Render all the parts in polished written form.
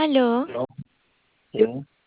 Aló, No, sí,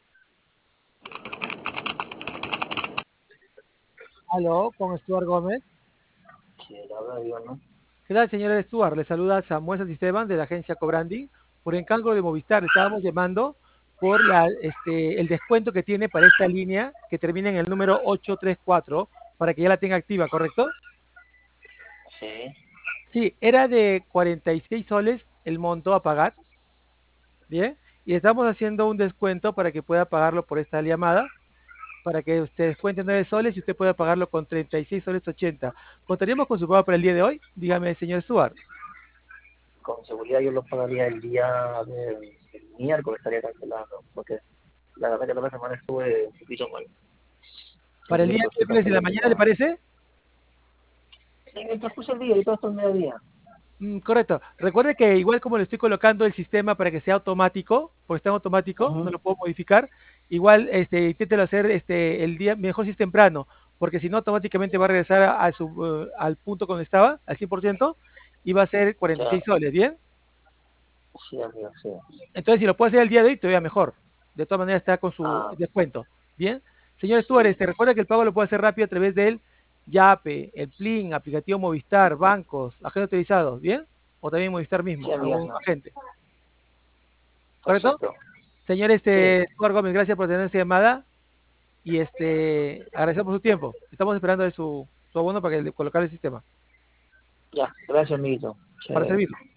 Aló, con Stuart Gómez. sí, la verdad digo, ¿no? ¿Qué tal, señor Stuart? Le saluda Samuel Santisteban de la agencia Cobrandi por encargo de Movistar. Estábamos llamando por el descuento que tiene para esta línea que termina en el número 834 para que ya la tenga activa, ¿correcto? Sí, Sí, era de 46 soles el monto a pagar, ¿bien? Y estamos haciendo un descuento para que pueda pagarlo por esta llamada, para que usted descuente 9 soles y usted pueda pagarlo con 36 soles 80. ¿Contaríamos con su pago para el día de hoy? Dígame, señor Stuart. con seguridad yo lo pagaría el día del miércoles, estaría cancelando, porque la verdad que la otra semana estuve un poquito mal. Para el Entonces día lo estoy miércoles en la cancelando mañana, ¿le ya. parece? En el transcurso del día, y todo hasta el mediodía. Correcto. Recuerde que igual como le estoy colocando el sistema para que sea automático, porque está en automático, no Ujú. lo puedo modificar. Igual, inténtelo hacer el día, mejor si es temprano, porque si no, automáticamente va a regresar al punto donde estaba, al 100%, y va a ser Ya, 46 soles, ¿bien? sí, amigo, sí. Entonces, si lo puede hacer el día de hoy, todavía mejor. De todas maneras, está con su Ah, descuento, ¿bien? Señor Stuart, sí, recuerda que el pago lo puede hacer rápido a través del Yape, el Plin, aplicativo Movistar, bancos, agentes autorizados, ¿bien? O también Movistar sí, mismo, algún amigo, agente. ¿Correcto? perfecto. Señor Sí, Stuart Gómez, gracias por tener esta llamada y agradecemos su tiempo. Estamos esperando de su abono para que colocar el sistema, ya, gracias, amiguito. para Chévere. servirle.